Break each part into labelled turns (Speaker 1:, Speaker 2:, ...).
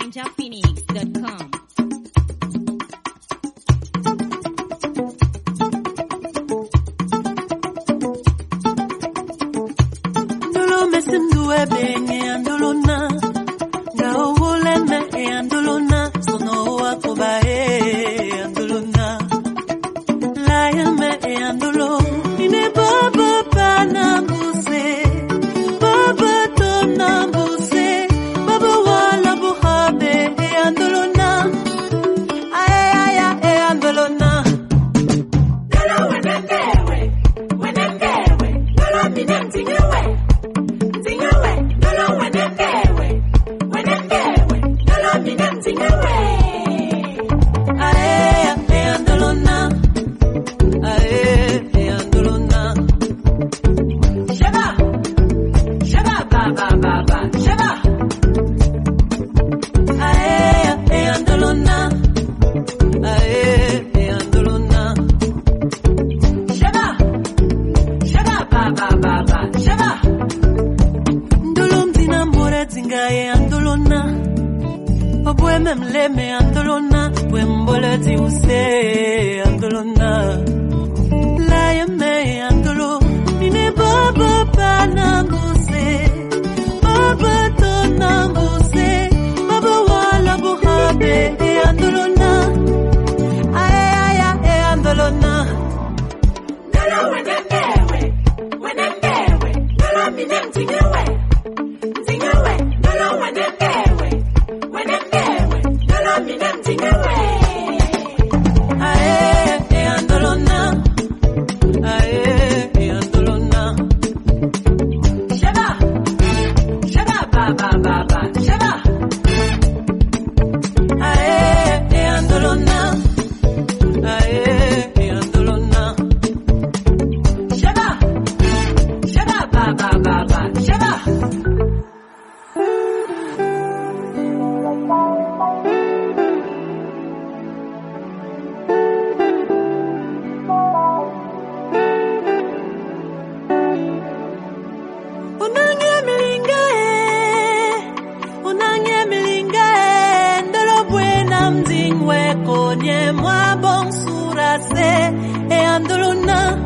Speaker 1: NinjaPhoenix.com.
Speaker 2: Ndolo mesinduwe benye andolona Ngaowole me andolona Sono wakobae andolona Laya me andolo Ine baba pana mbuse Baba tona mbuse Baba wala buhabe andolona Aya andolona
Speaker 3: Ndolo wenembewe Ndolo minentingewe Ndolo wenembewe Ndolo minentingewe
Speaker 2: andolona andolona
Speaker 3: Sheba baba Sheba
Speaker 2: andolona andolona
Speaker 3: Sheba baba Sheba
Speaker 2: Ndolomtina more zingaye andolona Obweme mleme andolona Bwembole use andolona Laye me andolo Nine baba pana mbuse Baba tona mbuse Baba wala buhabe andolona andolona
Speaker 3: Ndolo wenembewe Ndolo minentingewe Ndolo wenembewe Ndolo minentingewe
Speaker 2: andolona andolona
Speaker 3: Sheba baba Sheba
Speaker 2: andolona andolona
Speaker 3: Sheba baba Sheba
Speaker 2: Unange milinga ndolo buena mzingwe konye mwa bonsura se andolona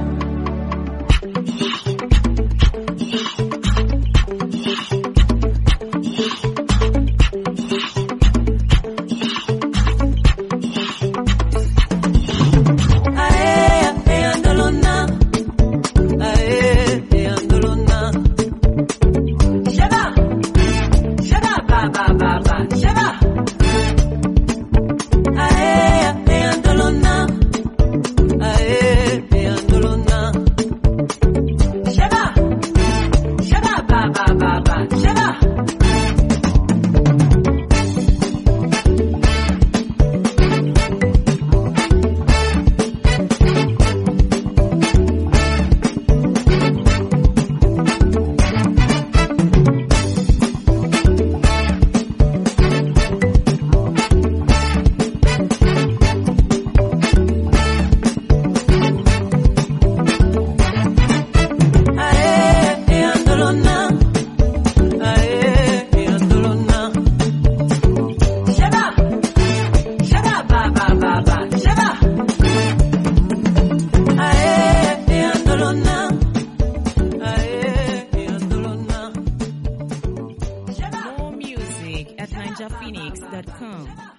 Speaker 2: andolona andolona
Speaker 3: Sheba baba Sheba
Speaker 2: andolona andolona
Speaker 3: Sheba baba Sheba
Speaker 2: andolona andolona
Speaker 3: Sheba baba Sheba
Speaker 2: andolona andolona
Speaker 1: More music at NinjaPhoenix.com.